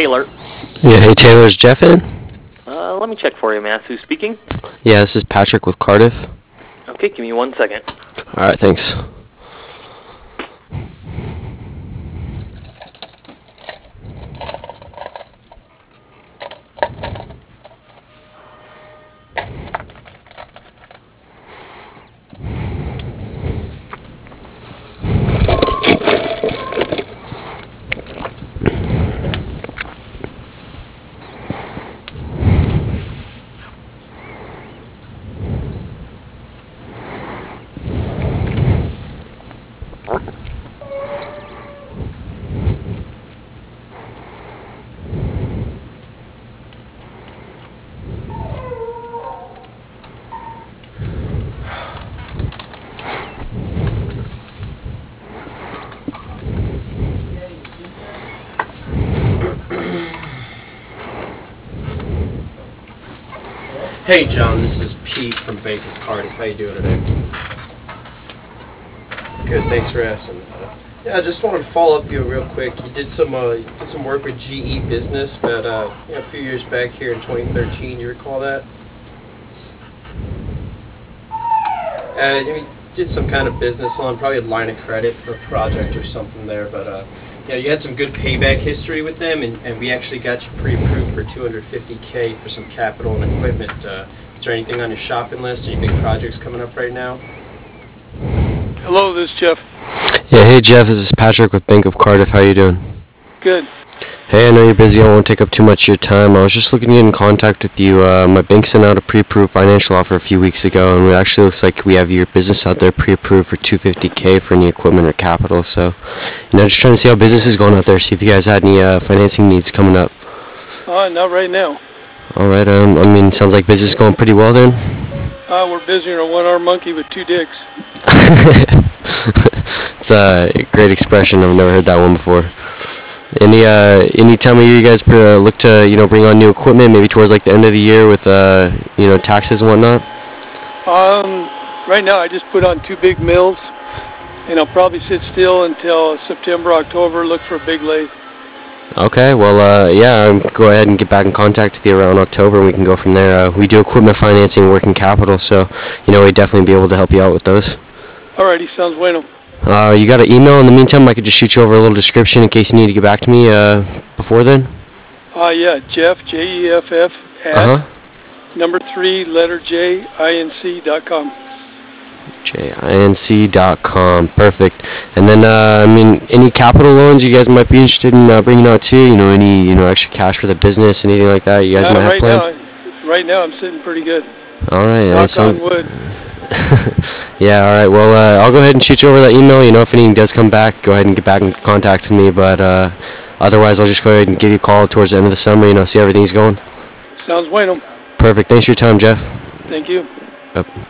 Taylor. Yeah, hey Taylor, is Jeff in? Let me check for you, Mass. Who's speaking? Yeah, this is Patrick with Cardiff. Okay, give me 1 second. Alright, thanks. Hey John, this is Pete from Bank of Cardiff. How you doing today? Good, thanks for asking. Yeah, I just wanted to follow up with you real quick. You did some work with GE Business about a few years back here in 2013. You recall that? You did some kind of business loan, probably a line of credit for a project or something there. But you had some good payback history with them, and we actually got you pre-approved for $250K for some capital and equipment. Is there anything on your shopping list? Any big projects coming up right now? Hello, this is Jeff. Yeah, hey Jeff, this is Patrick with Bank of Cardiff. How you doing? Good. Hey, I know you're busy. I won't take up too much of your time. I was just looking to get in contact with you. My bank sent out a pre-approved financial offer a few weeks ago, and it actually looks like we have your business out there pre-approved for $250K for any equipment or capital. So, just trying to see how business is going out there. See if you guys had any financing needs coming up. Not right now. All right. Sounds like business is going pretty well then. We're busier than a one-armed monkey with two dicks. It's a great expression. I've never heard that one before. Any time of year you guys look to bring on new equipment, maybe towards like the end of the year with taxes and whatnot? Right now I just put on two big mills, and I'll probably sit still until September, October, look for a big lathe. Okay, well, go ahead and get back in contact with you around October, and we can go from there. We do equipment financing and working capital, so we'd definitely be able to help you out with those. Alrighty, sounds bueno. You got an email? In the meantime, I could just shoot you over a little description in case you need to get back to me before then. Yeah, Jeff, Jeff, at number 3, letter J, inc.com. JINC.com. Perfect. And then, any capital loans you guys might be interested in bringing out too? Any extra cash for the business, anything like that you guys might have planned? Right now, I'm sitting pretty good. All right. Knock on wood. Yeah, all right. Well, I'll go ahead and shoot you over that email. If anything does come back, go ahead and get back in contact with me. But otherwise, I'll just go ahead and give you a call towards the end of the summer, see how everything's going. Sounds bueno. Perfect. Thanks for your time, Jeff. Thank you. Yep.